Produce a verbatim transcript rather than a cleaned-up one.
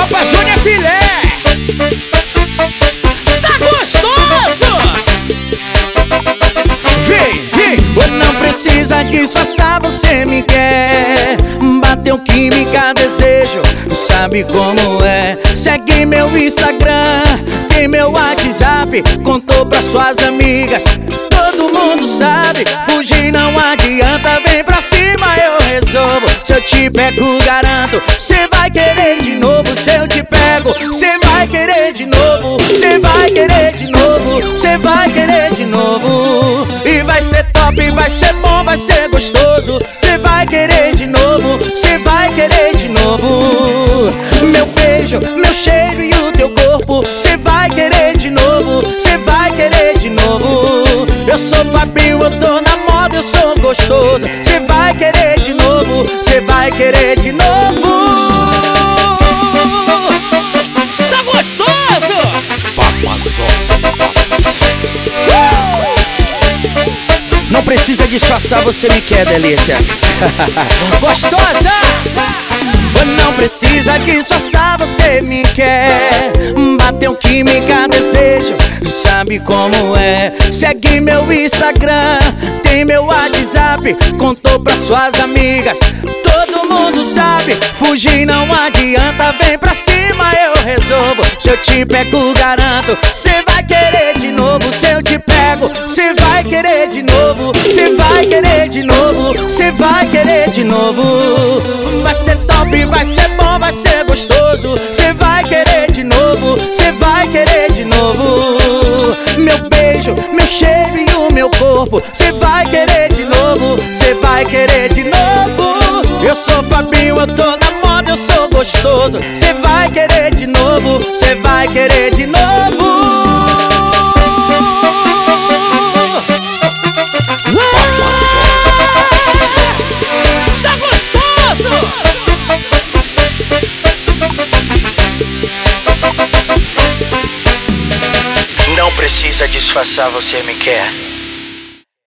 Tropa Júnior Filé. Tá gostoso? Vem, vem. Não precisa disfarçar, você me quer. Bateu química, desejo, sabe como é. Segue meu Instagram, tem meu WhatsApp. Contou pra suas amigas, todo mundo sabe. Fugir não adianta, vem pra cima, eu resolvo. Se eu te pego, garanto, cê vai querer de novo. Se eu te pego, cê vai querer de novo. Cê vai querer de novo, cê vai querer de novo. E vai ser top, vai ser bom, vai ser gostoso. Cê vai querer de novo, cê vai querer de novo. Meu beijo, meu cheiro e o teu corpo. Cê vai querer de novo, cê vai querer de novo. Eu sou Fabinho, eu tô na moda, eu sou gostoso. Cê vai querer de novo, cê vai querer de novo. Tá gostoso? Não precisa disfarçar, você me quer, delícia. Gostosa! Não precisa disfarçar, você me quer. Bateu química, desejo, sabe como é. Segue meu Instagram, tem meu WhatsApp. Contou pra suas amigas, todo mundo sabe. Fugir não adianta, vem pra cima, eu resolvo. Se eu te pego, garanto, cê vai querer de novo. Se eu te pego, cê vai querer de novo. Cê vai querer de novo, cê vai querer de novo. Vai ser top, vai ser bom, vai ser gostoso. Cê vai querer de novo, cê vai querer de novo. Meu beijo, meu cheiro e o meu corpo. Cê vai querer de novo, cê vai querer de novo. Eu sou Fabinho, eu tô na moda, eu sou gostoso. Cê vai querer de novo, cê vai querer de novo. Tá gostoso? Não precisa disfarçar, você me quer.